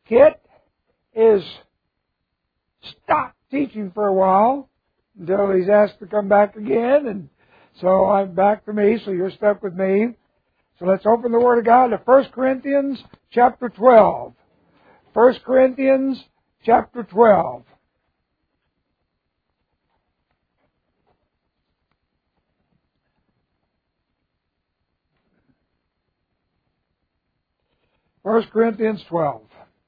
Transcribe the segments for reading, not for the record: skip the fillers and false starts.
Kit is stopped teaching for a while until he's asked to come back again. And so I'm back to me, so you're stuck with me. So let's open the Word of God to 1 Corinthians chapter 12. 1 Corinthians chapter 12. First Corinthians 12.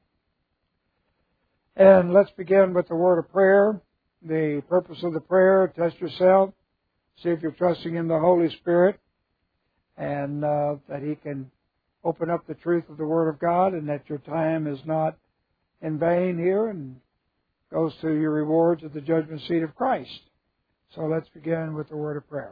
And let's begin with the word of prayer. The purpose of the prayer, test yourself. See if you're trusting in the Holy Spirit. And that He can open up the truth of the Word of God. And that your time is not in vain here. And goes to your rewards at the judgment seat of Christ. So let's begin with the word of prayer.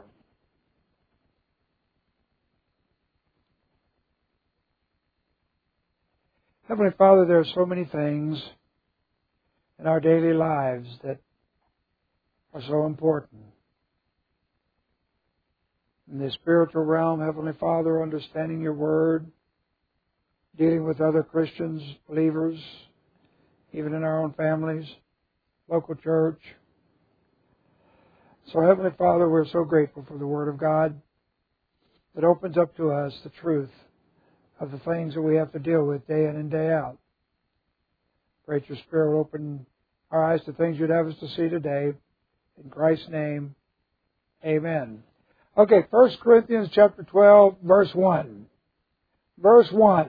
Heavenly Father, there are so many things in our daily lives that are so important. In the spiritual realm, Heavenly Father, understanding your Word, dealing with other Christians, believers, even in our own families, local church. So, Heavenly Father, we're so grateful for the Word of God that opens up to us the truth of the things that we have to deal with day in and day out. Pray that your Spirit will open our eyes to things you'd have us to see today. In Christ's name, amen. Okay, 1 Corinthians chapter 12, verse 1. Verse 1.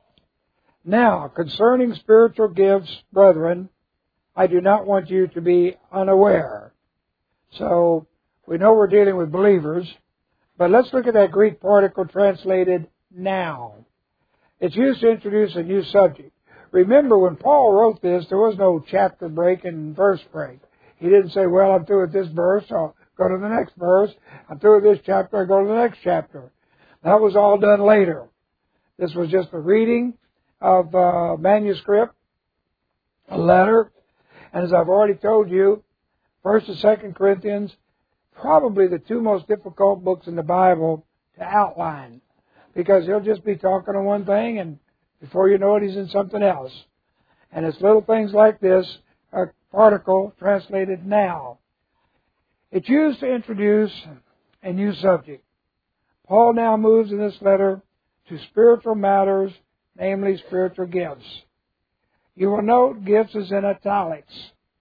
Now, concerning spiritual gifts, brethren, I do not want you to be unaware. So, we know we're dealing with believers, but let's look at that Greek particle translated now. It's used to introduce a new subject. Remember, when Paul wrote this, there was no chapter break and verse break. He didn't say, well, I'm through with this verse, I'll go to the next verse. I'm through with this chapter, I'll go to the next chapter. That was all done later. This was just a reading of a manuscript, a letter. And as I've already told you, 1st and 2nd Corinthians, probably the two most difficult books in the Bible to outline. Because he'll just be talking on one thing, and before you know it, he's in something else. And it's little things like this, a particle translated now. It's used to introduce a new subject. Paul now moves in this letter to spiritual matters, namely spiritual gifts. You will note gifts is in italics,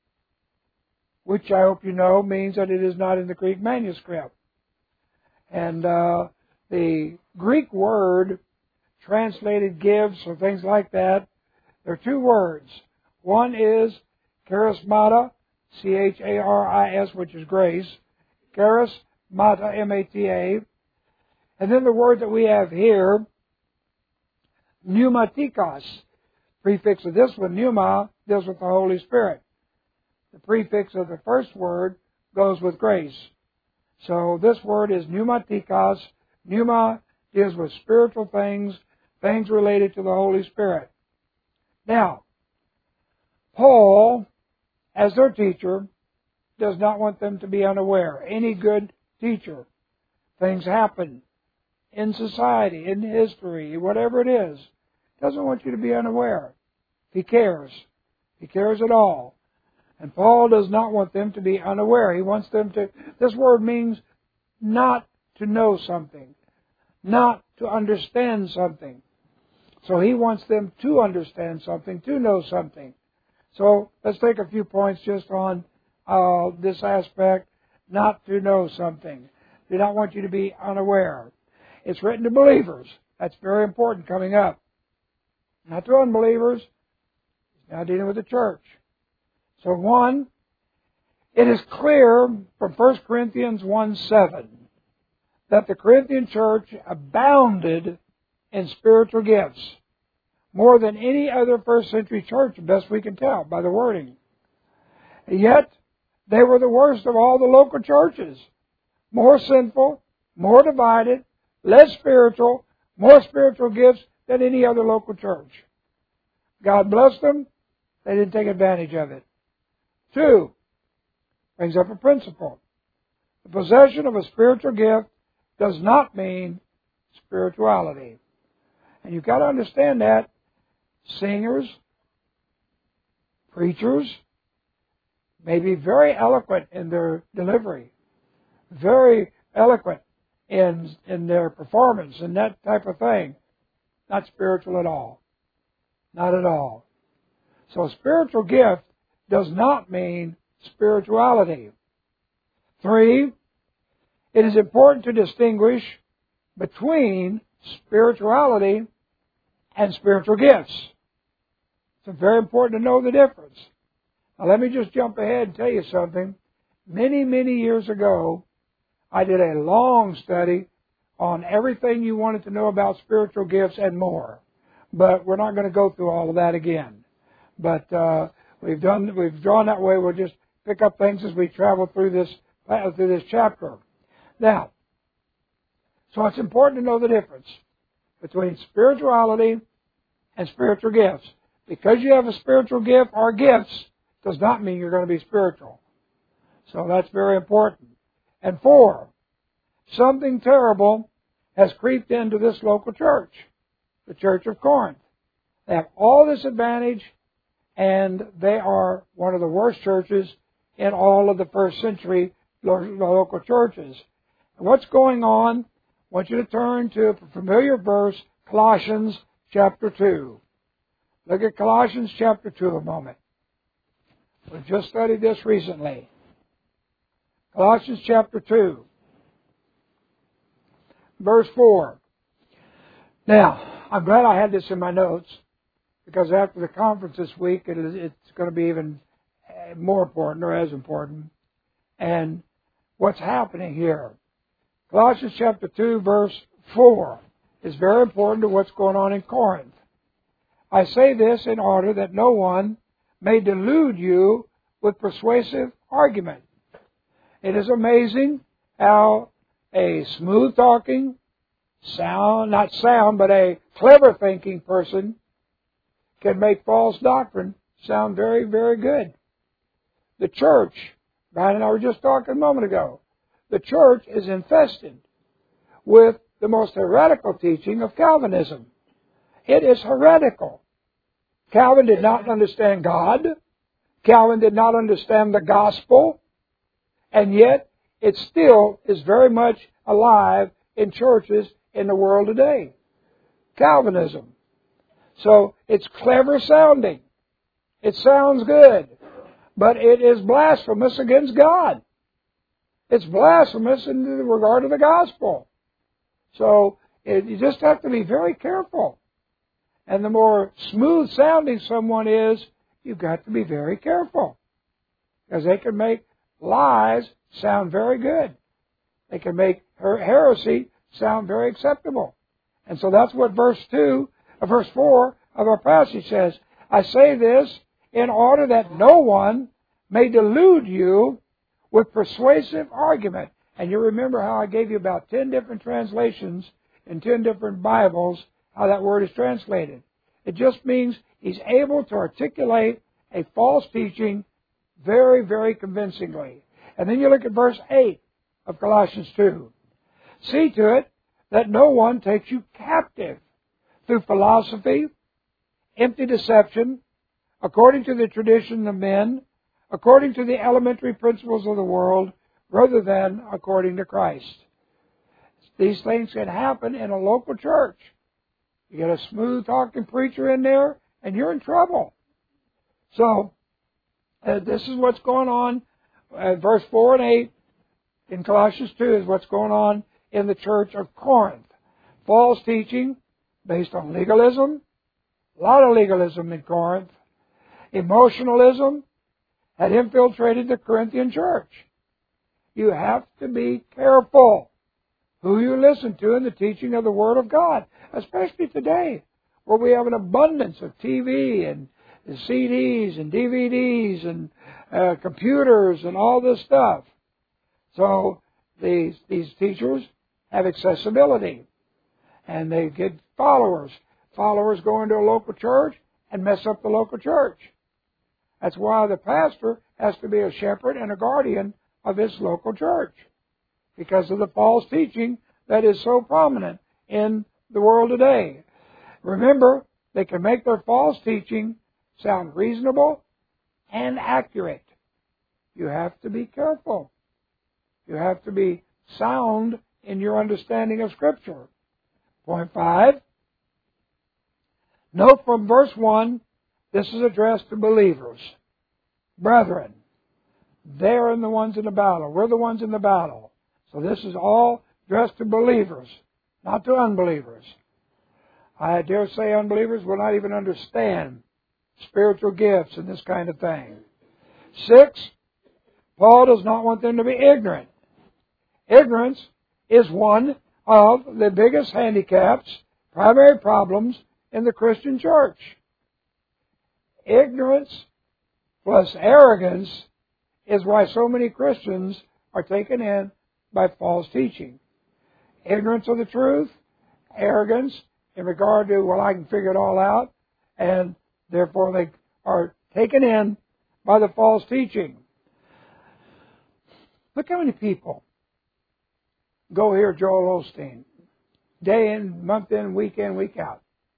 which I hope you know means that it is not in the Greek manuscript. And the Greek word translated gifts or things like that, there are two words. One is charismata, C-H-A-R-I-S, which is grace. Charismata, M-A-T-A. And then the word that we have here, pneumatikos. Prefix of this one, pneuma, deals with the Holy Spirit. The prefix of the first word goes with grace. So this word is pneumatikos. Pneuma deals with spiritual things, things related to the Holy Spirit. Now, Paul, as their teacher, does not want them to be unaware. Any good teacher, things happen in society, in history, whatever it is, doesn't want you to be unaware. He cares. He cares at all. And Paul does not want them to be unaware. He wants them to, this word means not to know something, not to understand something. So he wants them to understand something, to know something. So let's take a few points just on this aspect, not to know something. Do not want you to be unaware. It's written to believers. That's very important coming up. Not to unbelievers. It's now dealing with the church. So one, it is clear from 1 Corinthians 1:7 that the Corinthian church abounded in spiritual gifts more than any other first century church, best we can tell by the wording. Yet, they were the worst of all the local churches. More sinful, more divided, less spiritual, more spiritual gifts than any other local church. God blessed them. They didn't take advantage of it. 2, brings up a principle. The possession of a spiritual gift does not mean spirituality. And you've got to understand that. Singers, Preachers may be very eloquent in their delivery, very eloquent in their performance and that type of thing. Not spiritual at all. Not at all. So spiritual gift does not mean spirituality. 3, it is important to distinguish between spirituality and spiritual gifts. It's very important to know the difference. Now let me just jump ahead and tell you something. Many, many years ago, I did a long study on everything you wanted to know about spiritual gifts and more. But we're not going to go through all of that again. But we've drawn that way. We'll just pick up things as we travel through this chapter. Now, so it's important to know the difference between spirituality and spiritual gifts. Because you have a spiritual gift or gifts does not mean you're going to be spiritual. So that's very important. And 4, something terrible has creeped into this local church, the Church of Corinth. They have all this advantage, and they are one of the worst churches in all of the first century local churches. And what's going on? I want you to turn to a familiar verse, Colossians chapter 2. Look at Colossians chapter 2 a moment. We've just studied this recently. Colossians chapter 2, verse 4. Now, I'm glad I had this in my notes, because after the conference this week, it's going to be even more important, or as important. And what's happening here? Colossians chapter 2, verse 4 is very important to what's going on in Corinth. I say this in order that no one may delude you with persuasive argument. It is amazing how a smooth-talking, but a clever-thinking person can make false doctrine sound very, very good. The church, Brian and I were just talking a moment ago, the church is infested with the most heretical teaching of Calvinism. It is heretical. Calvin did not understand God. Calvin did not understand the gospel. And yet, it still is very much alive in churches in the world today. Calvinism. So, it's clever sounding. It sounds good. But it is blasphemous against God. It's blasphemous in regard to the gospel. So, you just have to be very careful. And the more smooth sounding someone is, you've got to be very careful. Because they can make lies sound very good. They can make heresy sound very acceptable. And so that's what verse 4 of our passage says. I say this in order that no one may delude you with persuasive argument. And you remember how I gave you about 10 different translations in 10 different Bibles, how that word is translated. It just means he's able to articulate a false teaching very, very convincingly. And then you look at verse 8 of Colossians 2. See to it that no one takes you captive through philosophy, empty deception, according to the tradition of men, according to the elementary principles of the world, rather than according to Christ. These things can happen in a local church. You get a smooth-talking preacher in there, and you're in trouble. So, this is what's going on. Verse 4 and 8 in Colossians 2 is what's going on in the church of Corinth. False teaching based on legalism. A lot of legalism in Corinth. Emotionalism had infiltrated the Corinthian church. You have to be careful who you listen to in the teaching of the Word of God, especially today, where we have an abundance of TV and CDs and DVDs and computers and all this stuff. So these teachers have accessibility, and they get followers. Followers go into a local church and mess up the local church. That's why the pastor has to be a shepherd and a guardian of his local church, because of the false teaching that is so prominent in the world today. Remember, they can make their false teaching sound reasonable, and accurate. You have to be careful. You have to be sound in your understanding of Scripture. Point 5. Note from verse 1, this is addressed to believers. Brethren, they're the ones in the battle. We're the ones in the battle. So this is all addressed to believers, not to unbelievers. I dare say unbelievers will not even understand spiritual gifts and this kind of thing. 6, Paul does not want them to be ignorant. Ignorance is one of the biggest handicaps, primary problems in the Christian church. Ignorance plus arrogance is why so many Christians are taken in by false teaching. Ignorance of the truth, arrogance in regard to, well, I can figure it all out, and therefore they are taken in by the false teaching. Look how many people go hear Joel Osteen day in, month in, week out.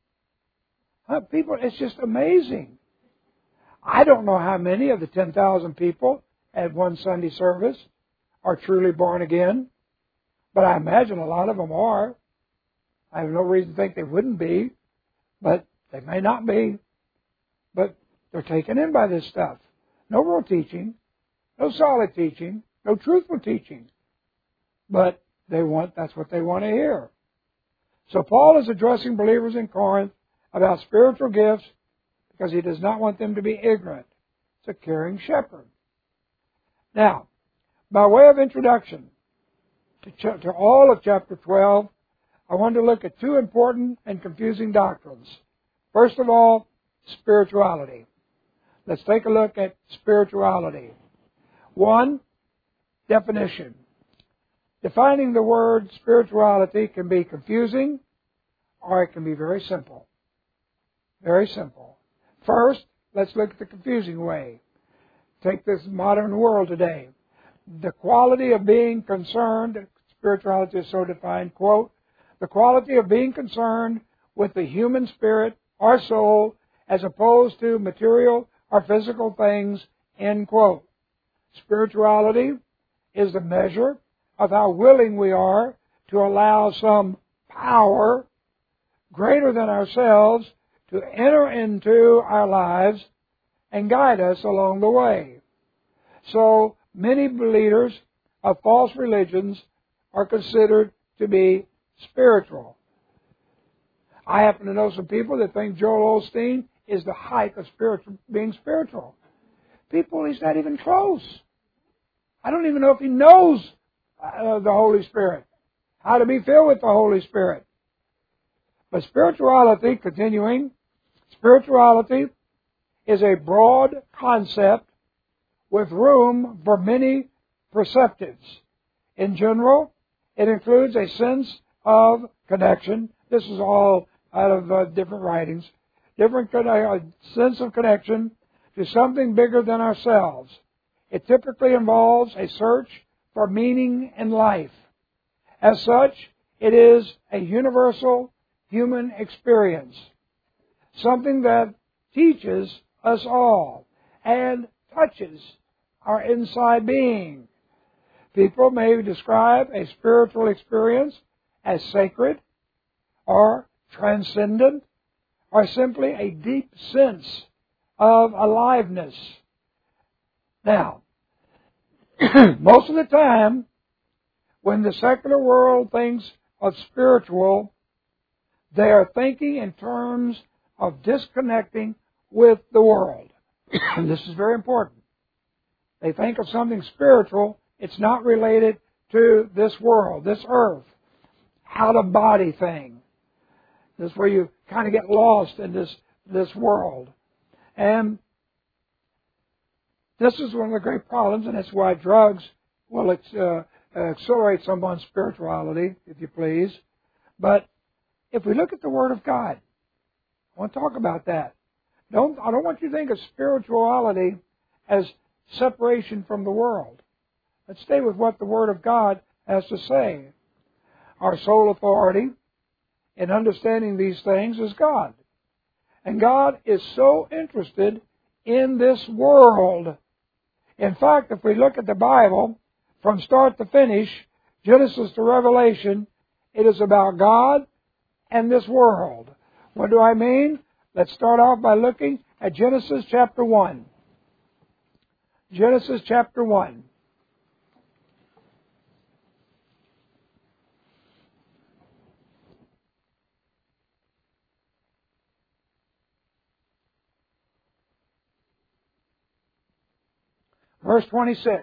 People, it's just amazing. I don't know how many of the 10,000 people at one Sunday service are truly born again, but I imagine a lot of them are. I have no reason to think they wouldn't be, but they may not be. But they're taken in by this stuff. No real teaching, no solid teaching, no truthful teaching. But that's what they want to hear. So Paul is addressing believers in Corinth about spiritual gifts because he does not want them to be ignorant. It's a caring shepherd. Now, by way of introduction to all of chapter 12, I want to look at two important and confusing doctrines. First of all, spirituality. Let's take a look at spirituality. 1, definition. Defining the word spirituality can be confusing or it can be very simple. Very simple. First, let's look at the confusing way. Take this modern world today. The quality of being concerned, spirituality is so defined, quote, the quality of being concerned with the human spirit or soul as opposed to material or physical things, end quote. Spirituality is the measure of how willing we are to allow some power greater than ourselves to enter into our lives and guide us along the way. So many leaders of false religions are considered to be spiritual. I happen to know some people that think Joel Osteen is the height of being spiritual. People, he's not even close. I don't even know if he knows the Holy Spirit, how to be filled with the Holy Spirit. But spirituality, continuing, spirituality is a broad concept with room for many perceptives. In general, it includes a sense of connection. This is all out of different writings. Different sense of connection to something bigger than ourselves. It typically involves a search for meaning in life. As such, it is a universal human experience. Something that teaches us all and touches our inside being. People may describe a spiritual experience as sacred or transcendent or simply a deep sense of aliveness. Now, most of the time, when the secular world thinks of spiritual, they are thinking in terms of disconnecting with the world. And this is very important. They think of something spiritual, it's not related to this world, this earth, out-of-body thing. This is where you kind of get lost in this world. And this is one of the great problems, and that's why drugs will accelerate someone's spirituality, if you please. But if we look at the Word of God, I want to talk about that. I don't want you to think of spirituality as separation from the world. Let's stay with what the Word of God has to say. Our sole authority in understanding these things is God. And God is so interested in this world. In fact, if we look at the Bible from start to finish, Genesis to Revelation, it is about God and this world. What do I mean? Let's start off by looking at Genesis chapter 1. Genesis chapter 1. Verse 26.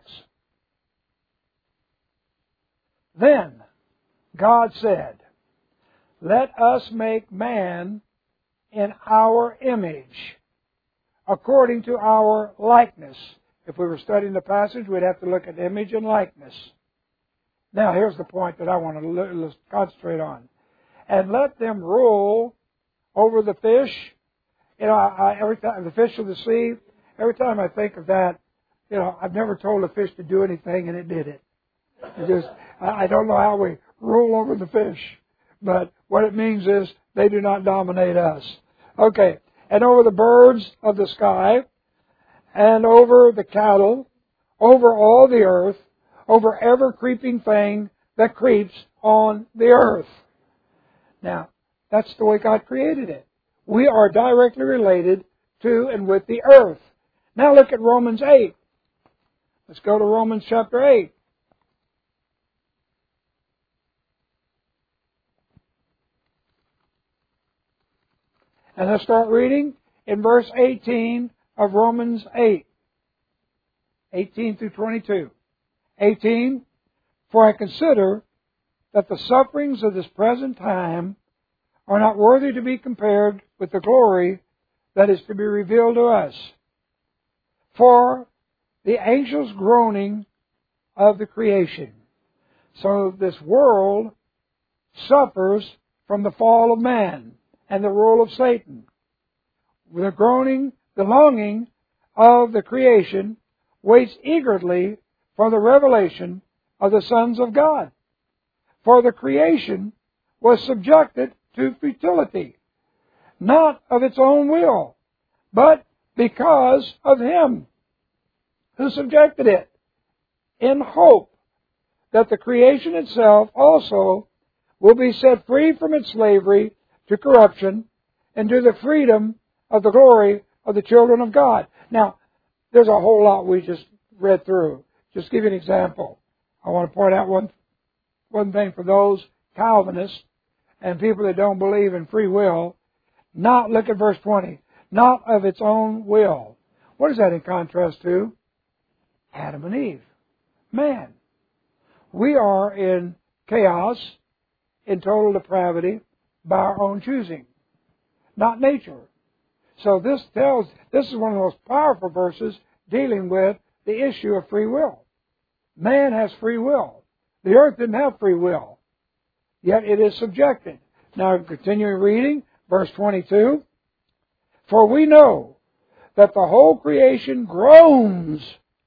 Then God said, let us make man in our image, according to our likeness. If we were studying the passage, we'd have to look at image and likeness. Now, here's the point that I want to concentrate on. And let them rule over the fish. You know, every time the fish of the sea, every time I think of that, you know, I've never told a fish to do anything, and it did it. I don't know how we rule over the fish, but what it means is they do not dominate us. Okay, and over the birds of the sky, and over the cattle, over all the earth, over every creeping thing that creeps on the earth. Now, that's the way God created it. We are directly related to and with the earth. Now look at Romans 8. Let's go to Romans chapter 8. And let's start reading in verse 18 of Romans 8. 18 through 22. 18. For I consider that the sufferings of this present time are not worthy to be compared with the glory that is to be revealed to us. For the anxious groaning of the creation. So this world suffers from the fall of man and the rule of Satan. The groaning, the longing of the creation waits eagerly for the revelation of the sons of God. For the creation was subjected to futility, not of its own will, but because of Him who subjected it, in hope that the creation itself also will be set free from its slavery to corruption and to the freedom of the glory of the children of God. Now, there's a whole lot we just read through. Just give you an example. I want to point out one thing for those Calvinists and people that don't believe in free will. Look at verse 20. Not of its own will. What is that in contrast to? Adam and Eve. Man. We are in chaos, in total depravity, by our own choosing. Not nature. So this is one of the most powerful verses dealing with the issue of free will. Man has free will. The earth didn't have free will. Yet it is subjected. Now continuing reading, verse 22. For we know that the whole creation groans.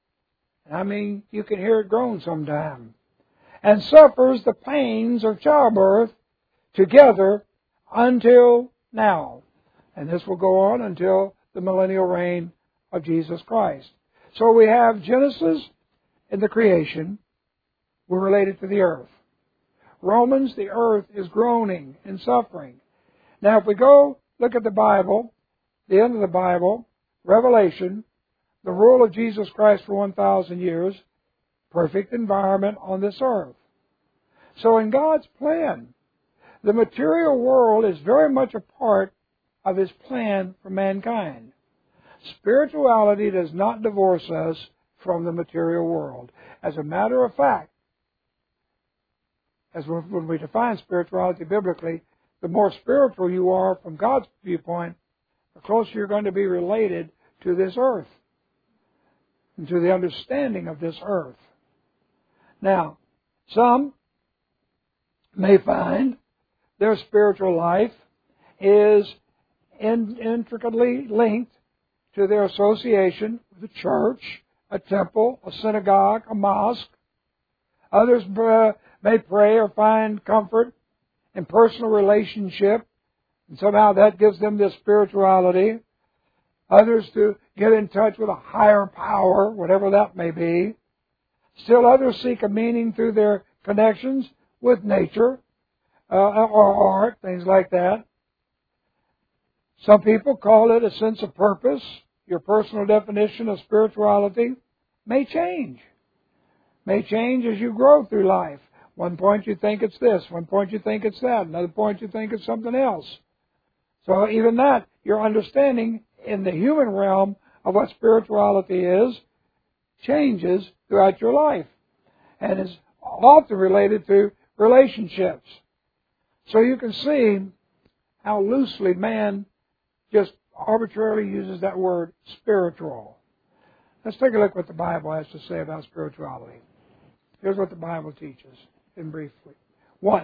I mean, you can hear it groan sometime. And suffers the pains of childbirth together until now. And this will go on until the millennial reign of Jesus Christ. So we have Genesis and the creation. We're related to the earth. Romans, the earth is groaning and suffering. Now if we go look at the Bible, the end of the Bible, Revelation, the rule of Jesus Christ for 1,000 years, perfect environment on this earth. So in God's plan, the material world is very much a part of His plan for mankind. Spirituality does not divorce us from the material world. As a matter of fact, when we define spirituality biblically, the more spiritual you are from God's viewpoint, the closer you're going to be related to this earth and to the understanding of this earth. Now, some may find their spiritual life is intricately linked to their association with a church, a temple, a synagogue, a mosque. Others may pray or find comfort in personal relationship, and somehow that gives them this spirituality. Others to get in touch with a higher power, whatever that may be. Still others seek a meaning through their connections with nature or art, things like that. Some people call it a sense of purpose. Your personal definition of spirituality may change. May change as you grow through life. One point you think it's this, one point you think it's that, another point you think it's something else. So even that, your understanding in the human realm of what spirituality is changes throughout your life and is often related to relationships. So you can see how loosely man just arbitrarily uses that word spiritual. Let's take a look at what the Bible has to say about spirituality. Here's what the Bible teaches in briefly. 1.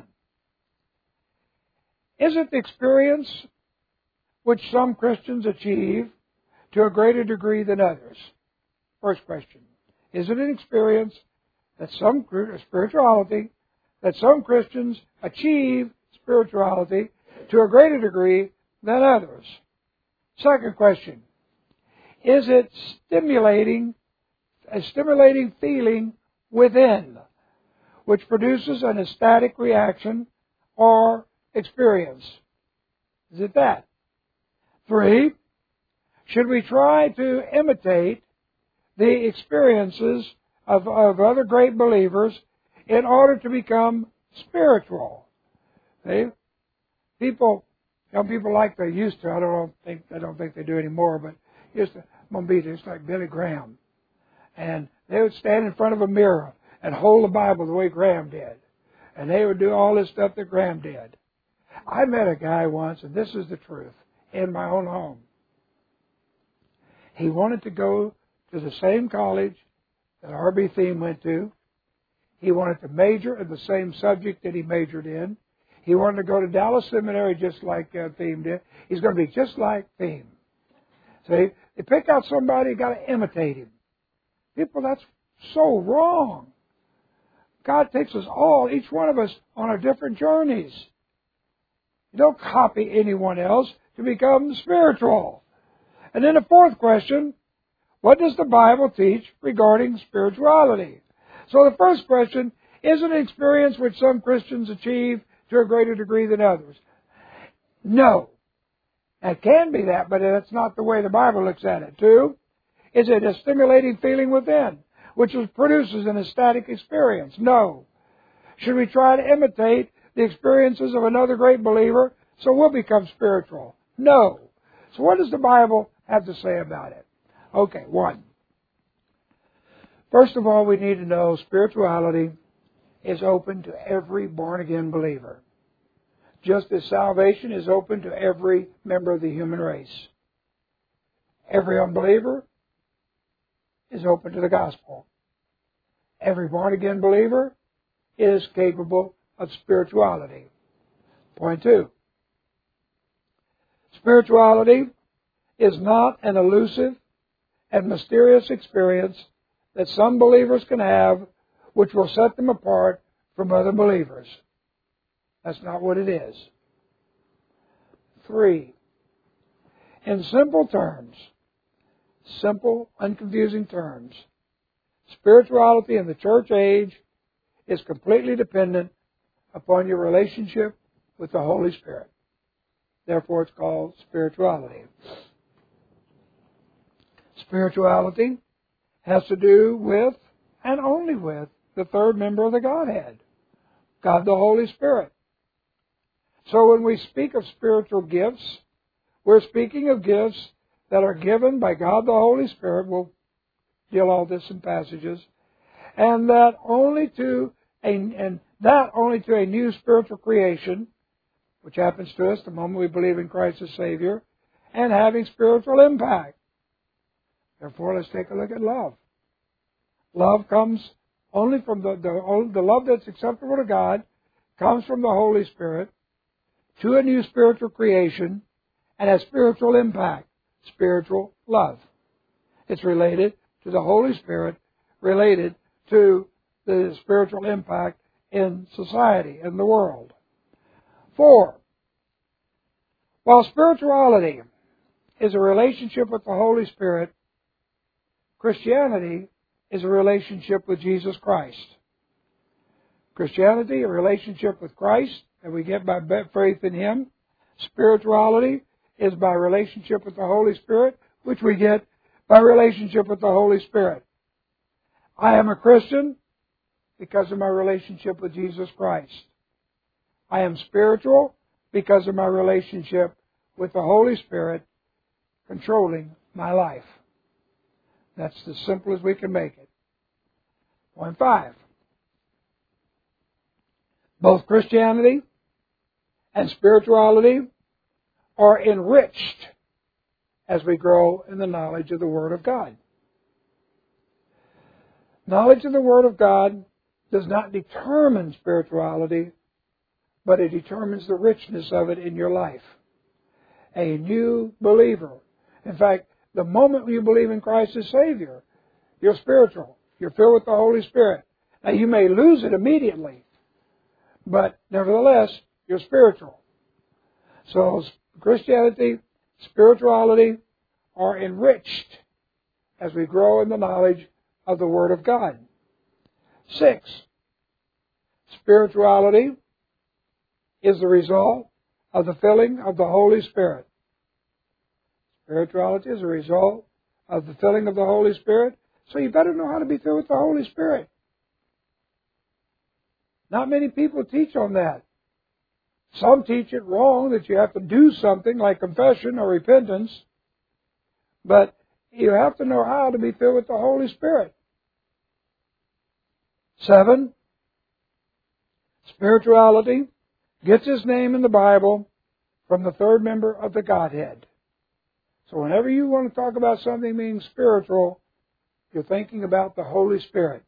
Is it the experience which some Christians achieve to a greater degree than others? First question. Is it an experience that some spirituality, that some Christians achieve spirituality to a greater degree than others? Second question. Is it a stimulating feeling within, which produces an ecstatic reaction or experience? Is it that? 3, should we try to imitate the experiences of other great believers in order to become spiritual? See? Some people like they used to. I don't think they do anymore, but used to be just like Billy Graham. And they would stand in front of a mirror and hold the Bible the way Graham did. And they would do all this stuff that Graham did. I met a guy once, and this is the truth, in my own home. He wanted to go to the same college that R.B. Thiem went to. He wanted to major in the same subject that he majored in. He wanted to go to Dallas Seminary just like Thiem did. He's going to be just like Thiem. See, they pick out somebody, you got to imitate him. People, that's so wrong. God takes us all, each one of us, on our different journeys. You don't copy anyone else to become spiritual. And then the fourth question, what does the Bible teach regarding spirituality? So the first question, is it an experience which some Christians achieve to a greater degree than others? No. It can be that, but that's not the way the Bible looks at it. 2, is it a stimulating feeling within, which produces an ecstatic experience? No. Should we try to imitate the experiences of another great believer so we'll become spiritual? No. So what does the Bible have to say about it? Okay, 1. First of all, we need to know spirituality is open to every born-again believer, just as salvation is open to every member of the human race. Every unbeliever is open to the gospel. Every born-again believer is capable of spirituality. Point 2. Spirituality is not an elusive and mysterious experience that some believers can have which will set them apart from other believers. That's not what it is. 3. In simple terms, simple, unconfusing terms, spirituality in the church age is completely dependent upon your relationship with the Holy Spirit. Therefore, it's called spirituality. Spirituality has to do with, and only with, the third member of the Godhead, God the Holy Spirit. So when we speak of spiritual gifts, we're speaking of gifts that are given by God the Holy Spirit. We'll deal all this in passages. And that only to a new spiritual creation, which happens to us the moment we believe in Christ as Savior, and having spiritual impact. Therefore, let's take a look at love. Love comes only from the love that's acceptable to God, comes from the Holy Spirit to a new spiritual creation and has spiritual impact, spiritual love. It's related to the Holy Spirit, related to the spiritual impact in society, in the world. 4, while spirituality is a relationship with the Holy Spirit. Christianity is a relationship with Jesus Christ. Christianity, a relationship with Christ that we get by faith in Him. Spirituality is by relationship with the Holy Spirit, which we get by relationship with the Holy Spirit. I am a Christian because of my relationship with Jesus Christ. I am spiritual because of my relationship with the Holy Spirit controlling my life. That's as simple as we can make it. Point 5. Both Christianity and spirituality are enriched as we grow in the knowledge of the Word of God. Knowledge of the Word of God does not determine spirituality, but it determines the richness of it in your life. A new believer. In fact, the moment you believe in Christ as Savior, you're spiritual. You're filled with the Holy Spirit. Now, you may lose it immediately, but nevertheless, you're spiritual. So, Christianity, spirituality are enriched as we grow in the knowledge of the Word of God. 6. Spirituality is the result of the filling of the Holy Spirit. Spirituality is a result of the filling of the Holy Spirit. So you better know how to be filled with the Holy Spirit. Not many people teach on that. Some teach it wrong, that you have to do something like confession or repentance. But you have to know how to be filled with the Holy Spirit. 7. Spirituality gets its name in the Bible from the third member of the Godhead. So whenever you want to talk about something being spiritual, you're thinking about the Holy Spirit.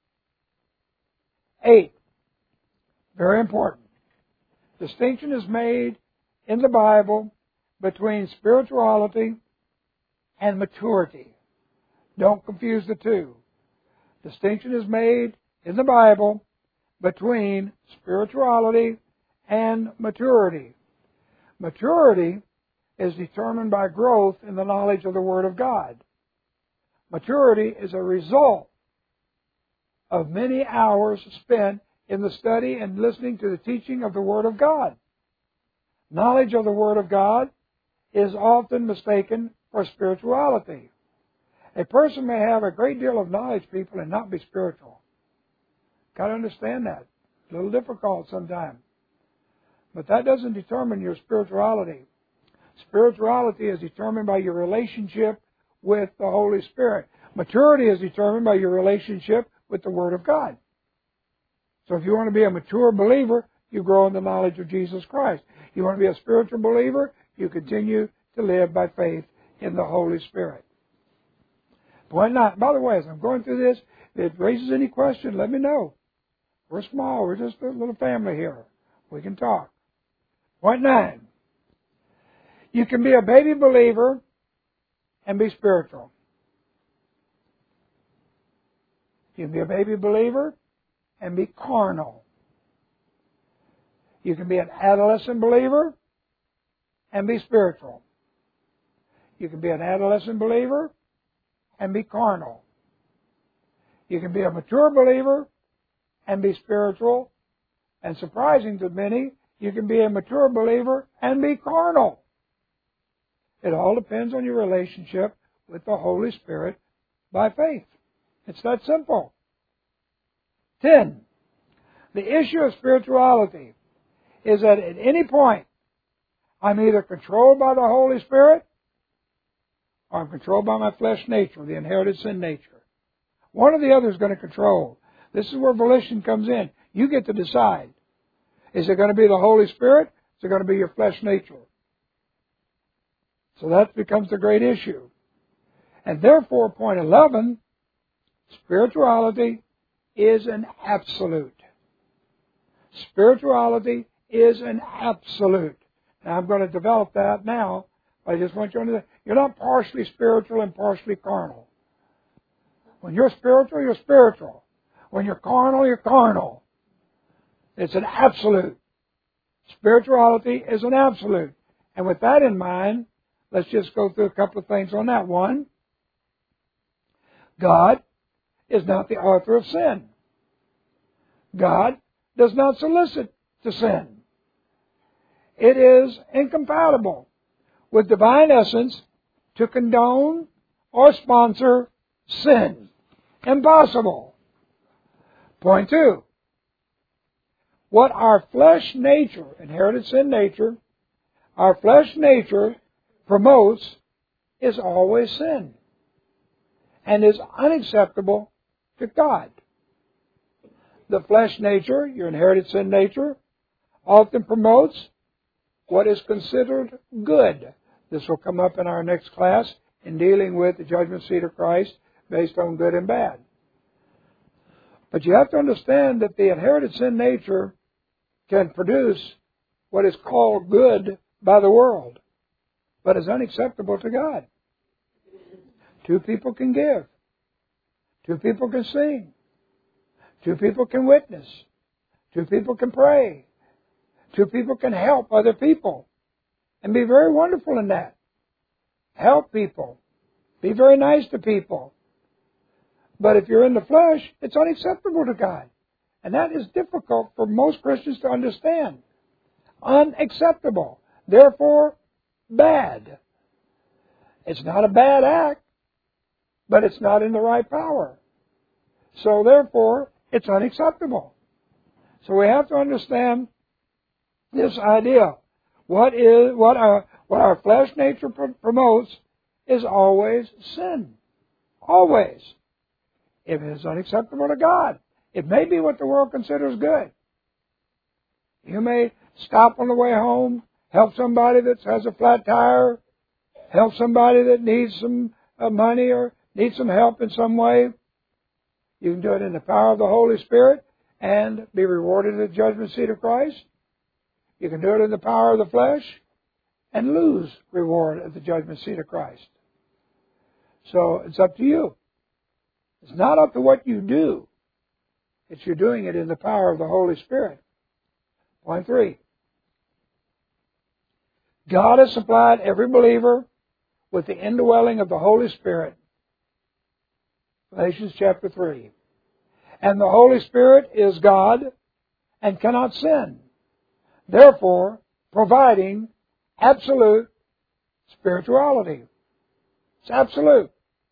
8. Very important. Distinction is made in the Bible between spirituality and maturity. Don't confuse the two. Distinction is made in the Bible between spirituality and maturity. Maturity is determined by growth in the knowledge of the Word of God. Maturity is a result of many hours spent in the study and listening to the teaching of the Word of God. Knowledge of the Word of God is often mistaken for spirituality. A person may have a great deal of knowledge, people, and not be spiritual. Got to understand that. It's a little difficult sometimes. But that doesn't determine your spirituality. Spirituality is determined by your relationship with the Holy Spirit. Maturity is determined by your relationship with the Word of God. So if you want to be a mature believer, you grow in the knowledge of Jesus Christ. You want to be a spiritual believer, you continue to live by faith in the Holy Spirit. Point 9. By the way, as I'm going through this, if it raises any question, let me know. We're small. We're just a little family here. We can talk. Point 9. You can be a baby believer and be spiritual. You can be a baby believer and be carnal. You can be an adolescent believer and be spiritual. You can be an adolescent believer and be carnal. You can be a mature believer and be spiritual. And surprising to many, you can be a mature believer and be carnal. It all depends on your relationship with the Holy Spirit by faith. It's that simple. 10. The issue of spirituality is that at any point, I'm either controlled by the Holy Spirit or I'm controlled by my flesh nature, the inherited sin nature. One or the other is going to control. This is where volition comes in. You get to decide. Is it going to be the Holy Spirit? Is it going to be your flesh nature? So that becomes the great issue. And therefore, point 11, spirituality is an absolute. Spirituality is an absolute. Now, I'm going to develop that now. I just want you to understand. You're not partially spiritual and partially carnal. When you're spiritual, you're spiritual. When you're carnal, you're carnal. It's an absolute. Spirituality is an absolute. And with that in mind, let's just go through a couple of things on that. One, God is not the author of sin. God does not solicit to sin. It is incompatible with divine essence to condone or sponsor sin. Impossible. Point 2. What our flesh nature, inherited sin nature, our flesh nature promotes is always sin and is unacceptable to God. The flesh nature, your inherited sin nature, often promotes what is considered good. This will come up in our next class in dealing with the judgment seat of Christ based on good and bad. But you have to understand that the inherited sin nature can produce what is called good by the world, but is unacceptable to God. 2 people can give. 2 people can sing. 2 people can witness. 2 people can pray. 2 people can help other people and be very wonderful in that. Help people. Be very nice to people. But if you're in the flesh, it's unacceptable to God. And that is difficult for most Christians to understand. Unacceptable. Therefore, bad. It's not a bad act, but it's not in the right power. So therefore, it's unacceptable. So we have to understand this idea. What our flesh nature promotes is always sin. Always. If it is unacceptable to God. It may be what the world considers good. You may stop on the way home, help somebody that has a flat tire, help somebody that needs some money or needs some help in some way. You can do it in the power of the Holy Spirit and be rewarded at the judgment seat of Christ. You can do it in the power of the flesh and lose reward at the judgment seat of Christ. So it's up to you. It's not up to what you do. It's you're doing it in the power of the Holy Spirit. Point 3. God has supplied every believer with the indwelling of the Holy Spirit. Galatians chapter 3. And the Holy Spirit is God and cannot sin. Therefore, providing absolute spirituality. It's absolute.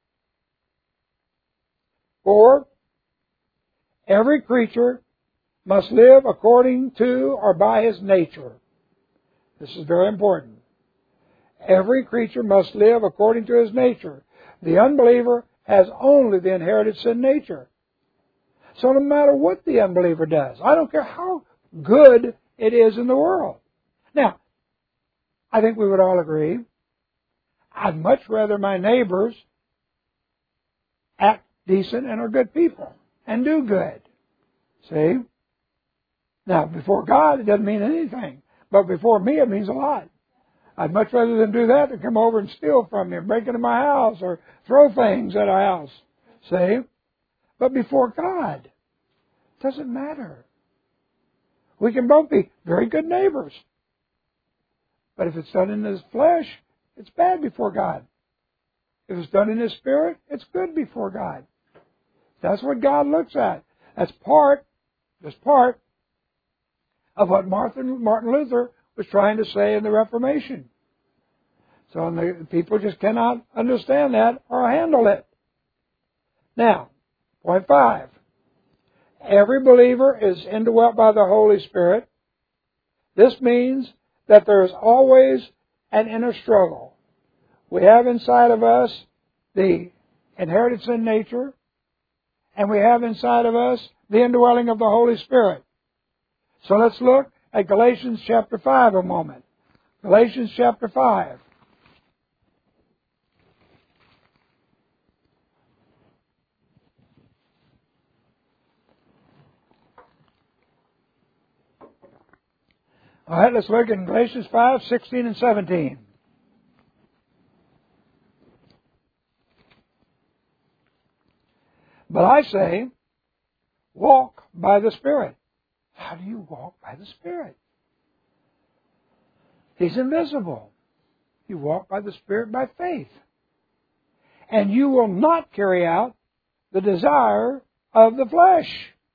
4. Every creature must live according to or by his nature. This is very important. Every creature must live according to his nature. The unbeliever has only the inherited sin nature. So no matter what the unbeliever does, I don't care how good it is in the world. Now, I think we would all agree, I'd much rather my neighbors act decent and are good people and do good. See? Now, before God, it doesn't mean anything. But before me, it means a lot. I'd much rather than do that than come over and steal from you, break into my house, or throw things at our house. See? But before God, it doesn't matter. We can both be very good neighbors. But if it's done in His flesh, it's bad before God. If it's done in His Spirit, it's good before God. That's what God looks at. That's part of what Martin Luther was trying to say in the Reformation. So the people just cannot understand that or handle it. Now, point 5. Every believer is indwelt by the Holy Spirit. This means that there is always an inner struggle. We have inside of us the inherited sin nature, and we have inside of us the indwelling of the Holy Spirit. So let's look at Galatians chapter 5 a moment. Galatians chapter 5. All right, let's look in Galatians 5, 16 and 17. But I say, walk by the Spirit. How do you walk by the Spirit? He's invisible. You walk by the Spirit by faith. And you will not carry out the desire of the flesh.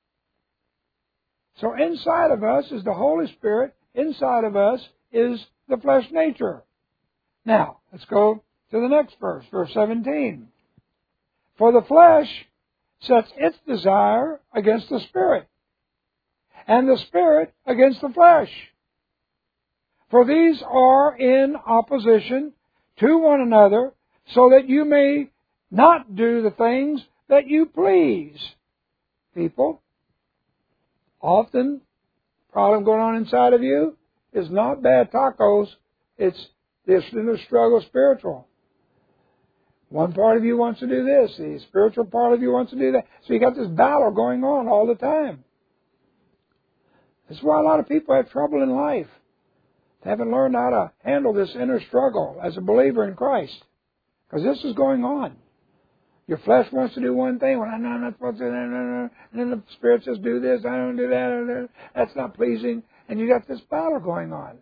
So inside of us is the Holy Spirit. Inside of us is the flesh nature. Now, let's go to the next verse, verse 17. For the flesh sets its desire against the Spirit, and the Spirit against the flesh. For these are in opposition to one another, so that you may not do the things that you please. People, often the problem going on inside of you is not bad tacos. It's this inner struggle spiritual. One part of you wants to do this. The spiritual part of you wants to do that. So you got this battle going on all the time. This is why a lot of people have trouble in life. They haven't learned how to handle this inner struggle as a believer in Christ. Because this is going on. Your flesh wants to do one thing. Well, I'm not supposed to do that. And then the Spirit says, do this. I don't do that. That's not pleasing. And you got this battle going on.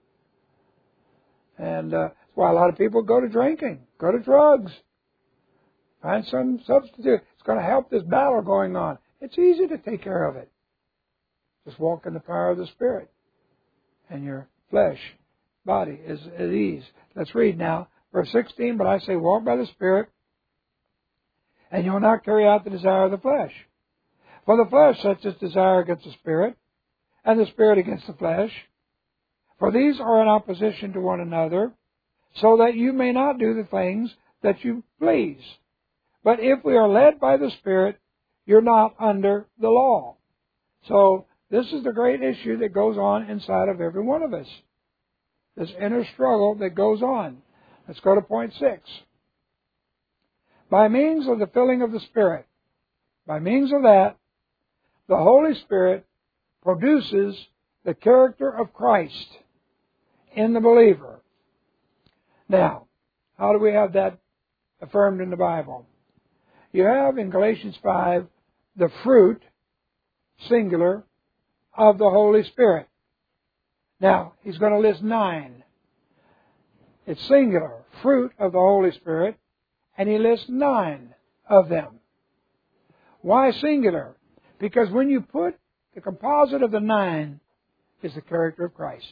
And that's why a lot of people go to drinking, go to drugs. Find some substitute. It's going to help this battle going on. It's easy to take care of it. Just walk in the power of the Spirit. And your flesh, body is at ease. Let's read now. Verse 16, but I say, walk by the Spirit, and you will not carry out the desire of the flesh. For the flesh sets its desire against the Spirit, and the Spirit against the flesh. For these are in opposition to one another, so that you may not do the things that you please. But if we are led by the Spirit, you're not under the law. So this is the great issue that goes on inside of every one of us. This inner struggle that goes on. Let's go to point 6. By means of the filling of the Spirit, by means of that, the Holy Spirit produces the character of Christ in the believer. Now, how do we have that affirmed in the Bible? You have in Galatians 5 the fruit, singular, of the Holy Spirit. Now, he's going to list 9. It's singular, fruit of the Holy Spirit, and he lists 9 of them. Why singular? Because when you put the composite of the 9 is the character of Christ.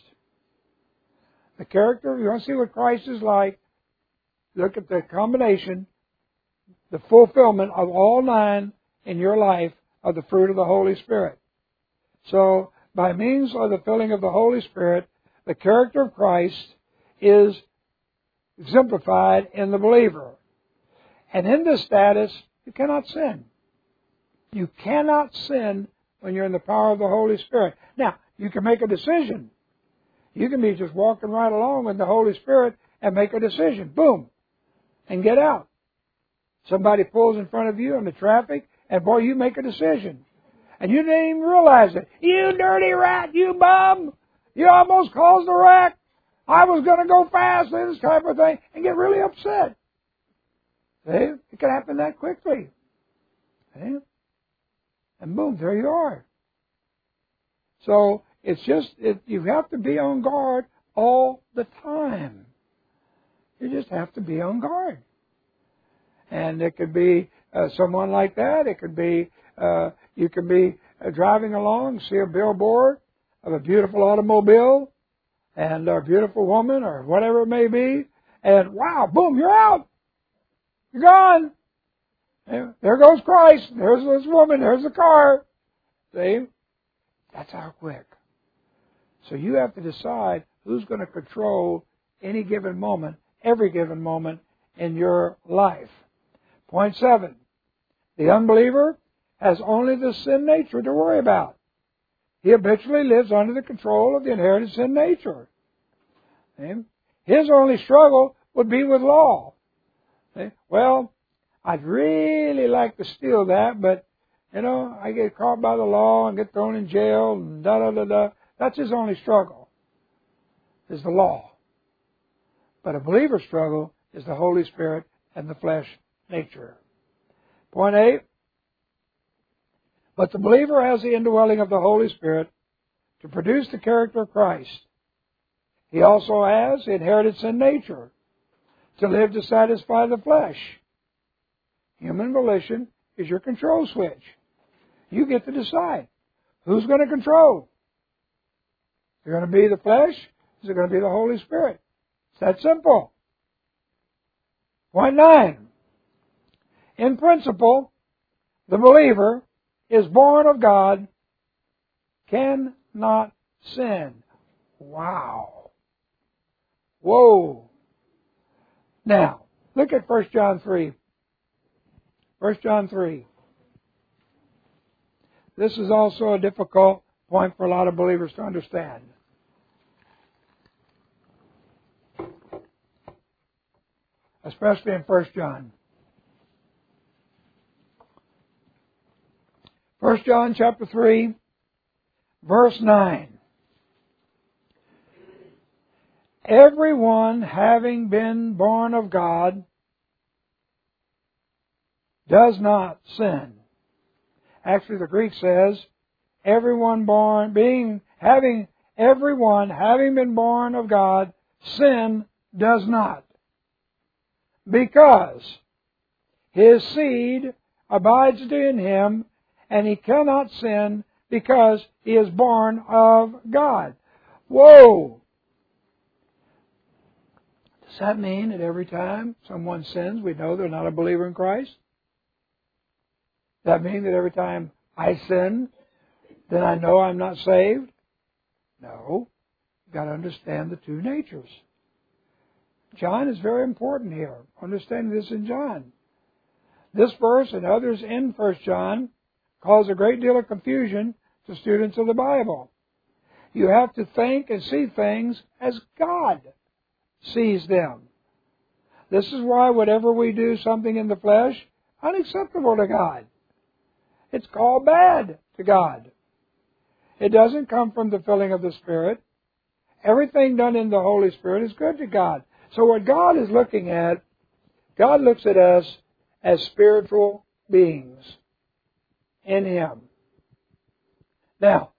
The character, you want to see what Christ is like? Look at the combination, the fulfillment of all 9 in your life of the fruit of the Holy Spirit. So, by means of the filling of the Holy Spirit, the character of Christ is exemplified in the believer. And in this status, you cannot sin. You cannot sin when you're in the power of the Holy Spirit. Now, you can make a decision. You can be just walking right along with the Holy Spirit and make a decision. Boom. And get out. Somebody pulls in front of you in the traffic, and boy, you make a decision. And you didn't even realize it. You dirty rat, you bum. You almost caused a wreck. I was going to go fast, and this type of thing, and get really upset. See? It can happen that quickly. See? And boom, there you are. So, it's just, you have to be on guard all the time. You just have to be on guard. And it could be someone like that. It could be, you could be driving along, see a billboard of a beautiful automobile and a beautiful woman or whatever it may be. And wow, boom, you're out. You're gone. There goes Christ. There's this woman. There's the car. See? That's how quick. So you have to decide who's going to control any given moment, every given moment in your life. Point 7. The unbeliever has only the sin nature to worry about. He habitually lives under the control of the inherited sin nature. His only struggle would be with law. Well, I'd really like to steal that, but, I get caught by the law and get thrown in jail and da-da-da-da. That's his only struggle, is the law. But a believer's struggle is the Holy Spirit and the flesh nature. Point 8. But the believer has the indwelling of the Holy Spirit to produce the character of Christ. He also has inherited sin nature to live to satisfy the flesh. Human volition is your control switch. You get to decide who's going to control. Is it going to be the flesh? Is it going to be the Holy Spirit? It's that simple. Point 9. In principle, the believer is born of God, cannot sin. Wow. Whoa. Now, look at 1 John 3. 1 John 3. This is also a difficult point for a lot of believers to understand. Especially in 1 John. 1 John chapter 3, verse 9. Everyone having been born of God does not sin. Actually, the Greek says, everyone having been born of God, sin does not. Because his seed abides in him, and he cannot sin because he is born of God. Whoa! Does that mean that every time someone sins, we know they're not a believer in Christ? Does that mean that every time I sin, then I know I'm not saved? No. You've got to understand the two natures. John is very important here. Understanding this in John. This verse and others in 1 John cause a great deal of confusion to students of the Bible. You have to think and see things as God sees them. This is why whenever we do something in the flesh, unacceptable to God. It's called bad to God. It doesn't come from the filling of the Spirit. Everything done in the Holy Spirit is good to God. So what God is looking at, God looks at us as spiritual beings in Him. Now,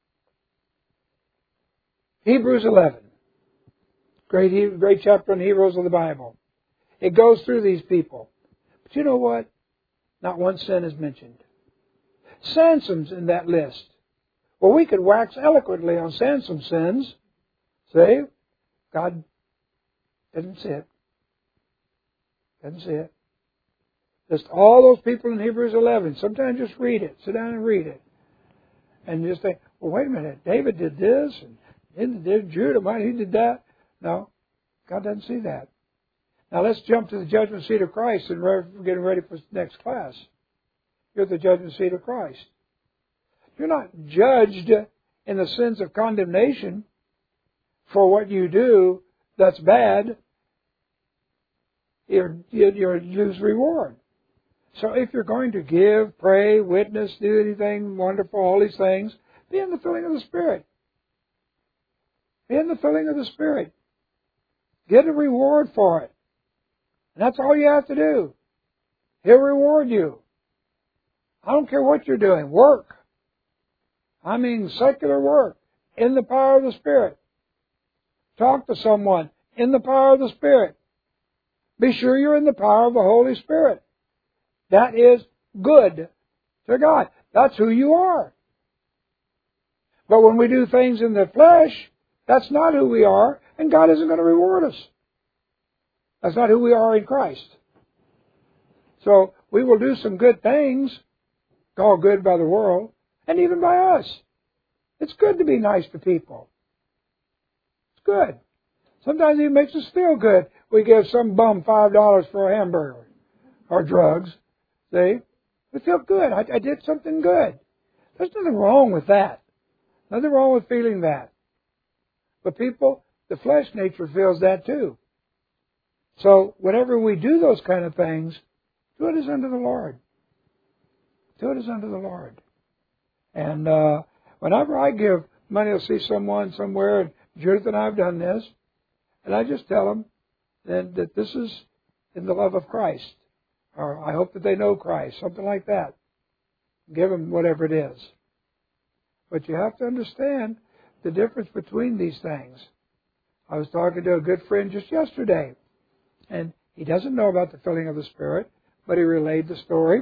Hebrews 11. Great chapter in Hebrews of the Bible. It goes through these people. But you know what? Not one sin is mentioned. Samson's in that list. Well, we could wax eloquently on Samson's sins. See? God doesn't see it. Doesn't see it. Just all those people in Hebrews 11. Sometimes just read it. Sit down and read it. And you just think, well, wait a minute. David did this, and did Judah, he did that. No, God doesn't see that. Now let's jump to the judgment seat of Christ and we're getting ready for the next class. You're the judgment seat of Christ. You're not judged in the sense of condemnation for what you do that's bad. You lose reward. So if you're going to give, pray, witness, do anything wonderful, all these things, be in the filling of the Spirit. Be in the filling of the Spirit. Get a reward for it. And that's all you have to do. He'll reward you. I don't care what you're doing. Work. I mean secular work. In the power of the Spirit. Talk to someone. In the power of the Spirit. Be sure you're in the power of the Holy Spirit. That is good to God. That's who you are. But when we do things in the flesh, that's not who we are, and God isn't going to reward us. That's not who we are in Christ. So we will do some good things, called good by the world, and even by us. It's good to be nice to people. It's good. Sometimes it even makes us feel good. We give some bum $5 for a hamburger or drugs. See? We feel good. I did something good. There's nothing wrong with that. Nothing wrong with feeling that. But people, the flesh nature feels that too. So whenever we do those kind of things, do it as unto the Lord. Do it as unto the Lord. And whenever I give money to see someone somewhere, and Judith and I have done this, and I just tell them that this is in the love of Christ. Or I hope that they know Christ, something like that. Give them whatever it is. But you have to understand the difference between these things. I was talking to a good friend just yesterday, and he doesn't know about the filling of the Spirit, but he relayed the story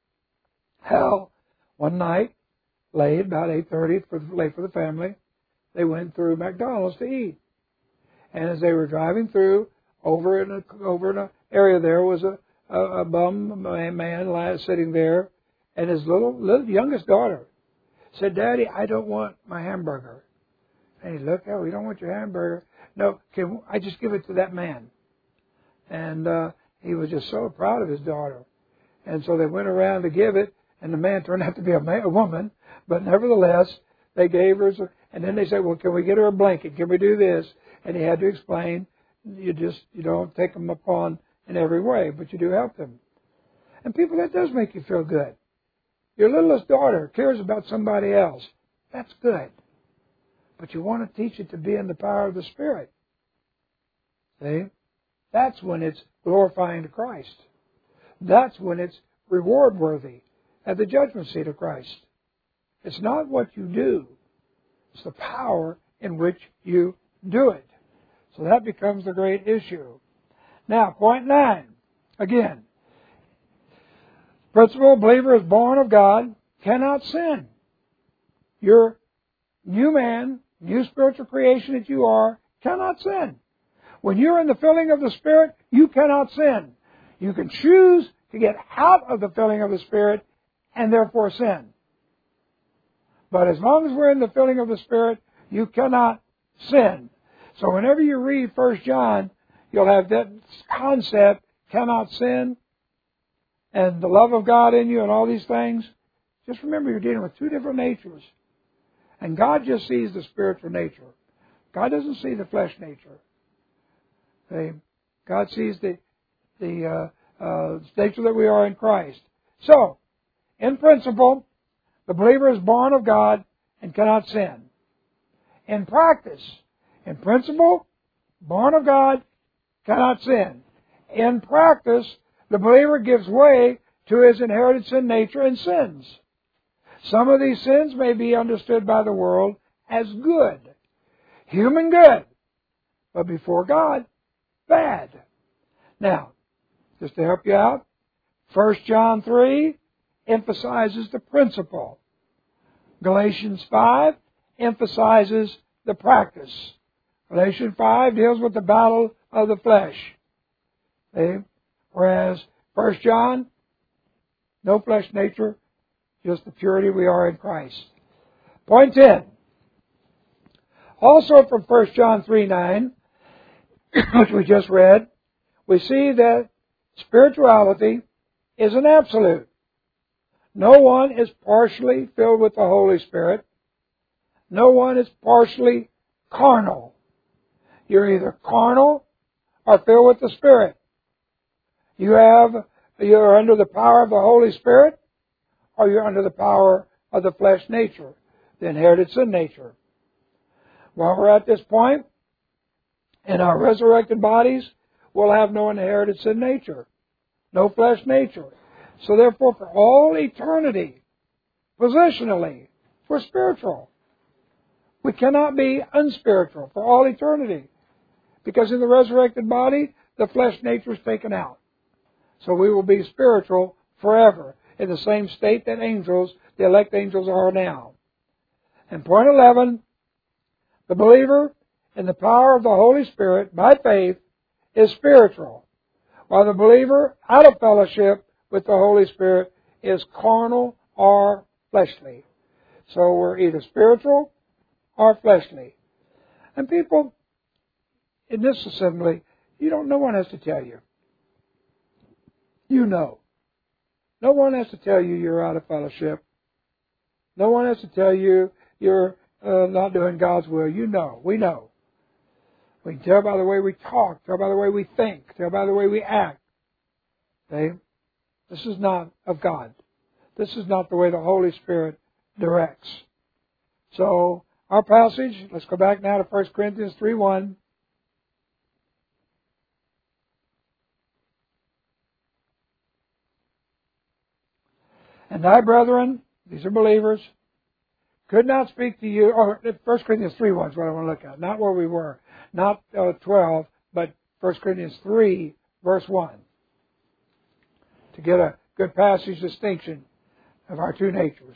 how one night, late, about 8:30, late for the family, they went through McDonald's to eat. And as they were driving through, over in an area there was a bum man sitting there, and his little youngest daughter said, "Daddy, I don't want my hamburger." And he looked, "Oh, you don't want your hamburger? No, can I just give it to that man?" And he was just so proud of his daughter. And so they went around to give it, and the man turned out to be a woman, but nevertheless, they gave her, and then they said, "Well, can we get her a blanket? Can we do this?" And he had to explain, you don't take them upon in every way, but you do help them. And people, that does make you feel good. Your littlest daughter cares about somebody else. That's good. But you want to teach it to be in the power of the Spirit. See? That's when it's glorifying to Christ. That's when it's reward worthy at the judgment seat of Christ. It's not what you do. It's the power in which you do it. So that becomes the great issue. Now, point 9. Again, principle, believer is born of God, cannot sin. Your new man, new spiritual creation that you are, cannot sin. When you're in the filling of the Spirit, you cannot sin. You can choose to get out of the filling of the Spirit and therefore sin. But as long as we're in the filling of the Spirit, you cannot sin. So whenever you read 1 John, you'll have that concept, cannot sin, and the love of God in you and all these things. Just remember you're dealing with two different natures. And God just sees the spiritual nature. God doesn't see the flesh nature. God sees the nature that we are in Christ. So, in principle, the believer is born of God and cannot sin. In practice, in principle, born of God, cannot sin. In practice, the believer gives way to his inherited sin nature and sins. Some of these sins may be understood by the world as good, human good, but before God, bad. Now, just to help you out, 1 John 3 emphasizes the principle. Galatians 5 emphasizes the practice. Galatians 5 deals with the battle of the flesh. See? Whereas 1 John, no flesh nature, just the purity we are in Christ. Point 10. Also from 1 John 3:9, which we just read, we see that spirituality is an absolute. No one is partially filled with the Holy Spirit. No one is partially carnal. You're either carnal or filled with the Spirit. You're under the power of the Holy Spirit, or you're under the power of the flesh nature, the inherited sin nature. While we're at this point, in our resurrected bodies, we'll have no inherited sin nature, no flesh nature. So therefore, for all eternity, positionally, we're spiritual. We cannot be unspiritual for all eternity. Because in the resurrected body, the flesh nature is taken out. So we will be spiritual forever, in the same state that angels, the elect angels, are now. And point 11, the believer in the power of the Holy Spirit, by faith, is spiritual, while the believer out of fellowship with the Holy Spirit is carnal or fleshly. So we're either spiritual or fleshly. And people, in this assembly, no one has to tell you. You know. No one has to tell you you're out of fellowship. No one has to tell you you're not doing God's will. You know. We know. We can tell by the way we talk, tell by the way we think, tell by the way we act. See? This is not of God. This is not the way the Holy Spirit directs. So, our passage, let's go back now to 1 Corinthians 3:1. And I, brethren, these are believers, Could not speak to you, or 1 Corinthians 3 was what I want to look at, not where we were, not 12, but 1 Corinthians 3, verse 1, to get a good passage distinction of our two natures.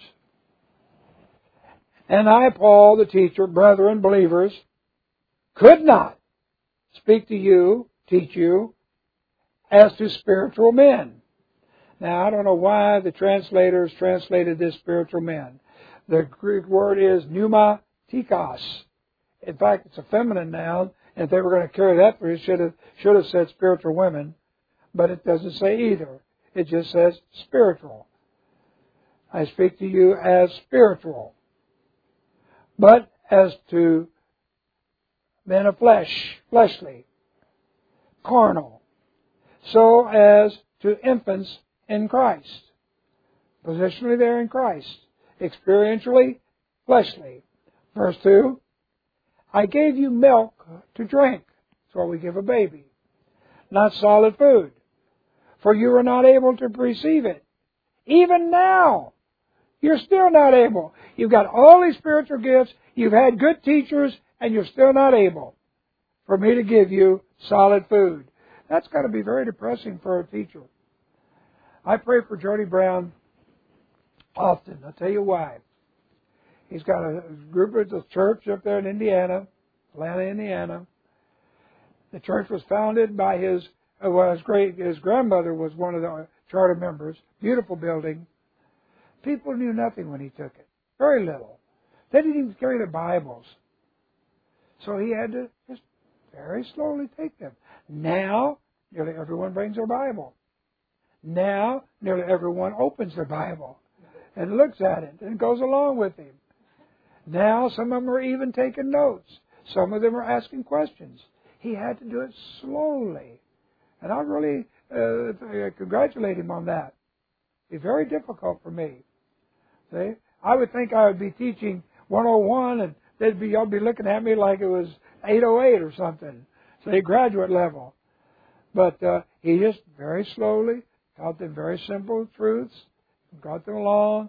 And I, Paul, the teacher, brethren, believers, could not speak to you, teach you, as to spiritual men. Now, I don't know why the translators translated this spiritual men. The Greek word is pneumatikos. In fact, it's a feminine noun. And if they were going to carry that through, it should have said spiritual women. But it doesn't say either. It just says spiritual. I speak to you as spiritual. But as to men of flesh, fleshly, carnal, so as to infants in Christ. Positionally, they're in Christ. Experientially, fleshly. Verse 2, I gave you milk to drink. That's what we give a baby. Not solid food. For you are not able to receive it. Even now, you're still not able. You've got all these spiritual gifts. You've had good teachers, and you're still not able for me to give you solid food. That's got to be very depressing for a teacher. I pray for Jody Brown often. I'll tell you why. He's got a group of the church up there in Indiana, Atlanta, Indiana. The church was founded by his grandmother was one of the charter members. Beautiful building. People knew nothing when he took it. Very little. They didn't even carry their Bibles. So he had to just very slowly take them. Now, nearly everyone brings their Bible. Now, nearly everyone opens their Bible and looks at it and goes along with him. Now, some of them are even taking notes. Some of them are asking questions. He had to do it slowly. And I really congratulate him on that. It's very difficult for me. See? I would think I would be teaching 101 and y'all be looking at me like it was 808 or something. Say graduate level. But he just very slowly taught them very simple truths, brought them along,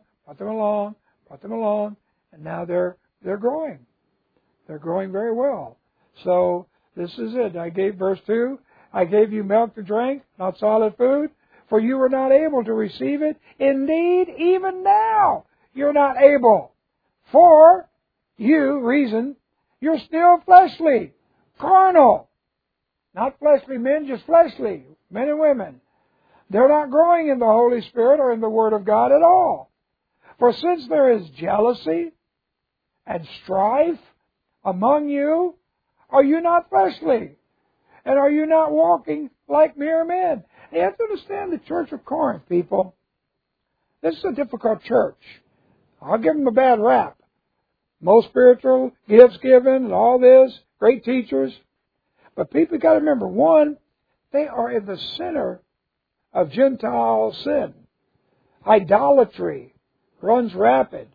and now they're growing. They're growing very well. So this is it. I gave verse 2, I gave you milk to drink, not solid food, for you were not able to receive it. Indeed, even now you're not able. For you, reason, you're still fleshly, carnal. Not fleshly men, just fleshly, men and women. They're not growing in the Holy Spirit or in the Word of God at all. For since there is jealousy and strife among you, are you not fleshly? And are you not walking like mere men? You have to understand the Church of Corinth, people. This is a difficult church. I'll give them a bad rap. Most spiritual gifts given and all this, great teachers. But people got to remember, one, they are in the center of Gentile sin. Idolatry runs rapid.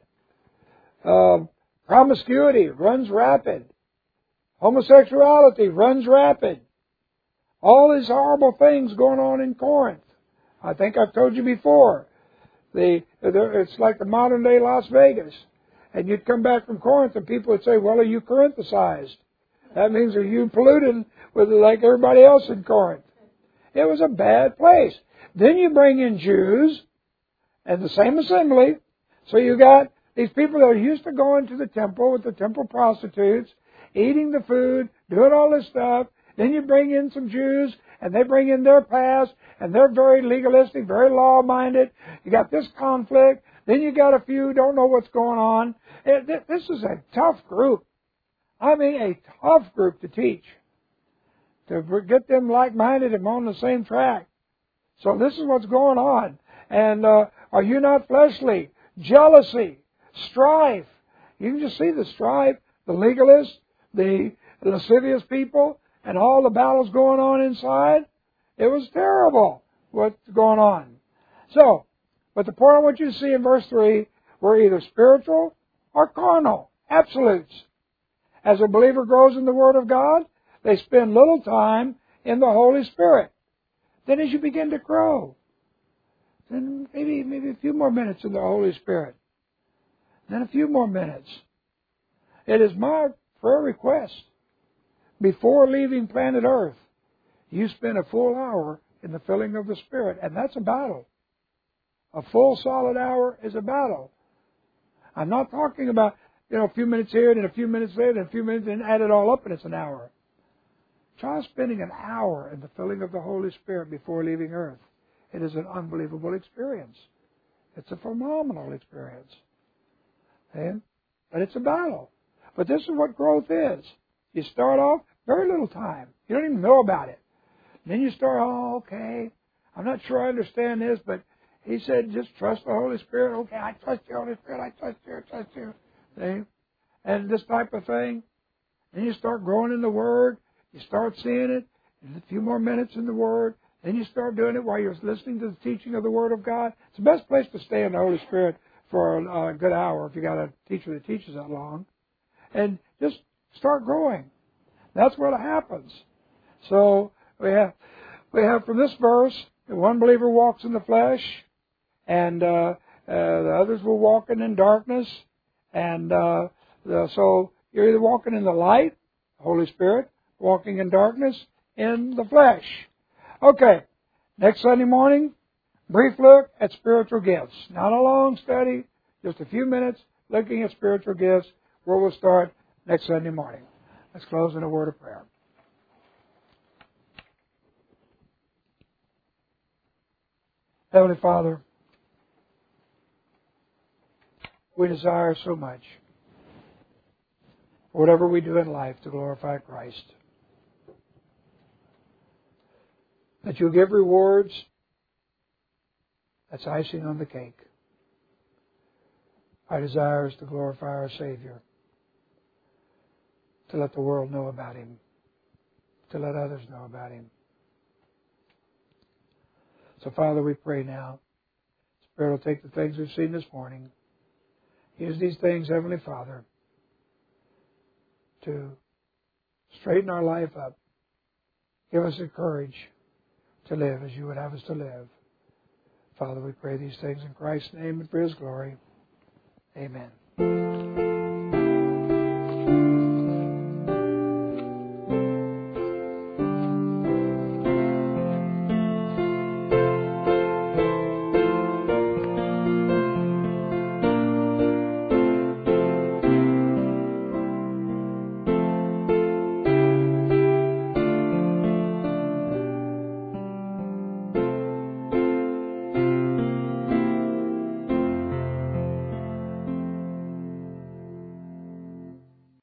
Promiscuity runs rapid. Homosexuality runs rapid. All these horrible things going on in Corinth. I think I've told you before. It's like the modern day Las Vegas. And you'd come back from Corinth and people would say, well, are you Corinthicized? That means are you polluted with like everybody else in Corinth? It was a bad place. Then you bring in Jews and the same assembly. So you got these people that are used to going to the temple with the temple prostitutes, eating the food, doing all this stuff. Then you bring in some Jews, and they bring in their past, and they're very legalistic, very law-minded. You got this conflict. Then you got a few who don't know what's going on. This is a tough group. I mean, a tough group to teach. To get them like-minded and on the same track. So this is what's going on. And are you not fleshly? Jealousy, strife. You can just see the strife, the legalists, the lascivious people, and all the battles going on inside. It was terrible what's going on. So, but the point I want you to see in verse 3, we're either spiritual or carnal. Absolutes. As a believer grows in the Word of God, they spend little time in the Holy Spirit. Then as you begin to grow, then maybe a few more minutes in the Holy Spirit. then a few more minutes. It is my prayer request, before leaving planet Earth, you spend a full hour in the filling of the Spirit, and that's a battle. A full solid hour is a battle. I'm not talking about, a few minutes here, and a few minutes there, and a few minutes, and add it all up, and it's an hour. Try spending an hour in the filling of the Holy Spirit before leaving Earth. It is an unbelievable experience. It's a phenomenal experience. But it's a battle. But this is what growth is. You start off, very little time. You don't even know about it. Then you start, okay, I'm not sure I understand this, but he said just trust the Holy Spirit. Okay, I trust you, Holy Spirit. I trust you, I trust you. See? And this type of thing. Then you start growing in the Word. You start seeing it. And a few more minutes in the Word. Then you start doing it while you're listening to the teaching of the Word of God. It's the best place to stay in the Holy Spirit for a good hour if you got a teacher that teaches that long. And just start growing. That's what happens. So we have from this verse, one believer walks in the flesh, and the others were walking in darkness. And so you're either walking in the light, the Holy Spirit, walking in darkness, in the flesh. Okay, next Sunday morning, brief look at spiritual gifts. Not a long study, just a few minutes looking at spiritual gifts, where we'll start next Sunday morning. Let's close in a word of prayer. Heavenly Father, we desire so much, whatever we do in life, to glorify Christ. That you'll give rewards, that's icing on the cake. Our desire is to glorify our Savior, to let the world know about Him, to let others know about Him. So, Father, we pray now, Spirit will take the things we've seen this morning, use these things, Heavenly Father, to straighten our life up. Give us the courage to live as you would have us to live. Father, we pray these things in Christ's name and for His glory. Amen.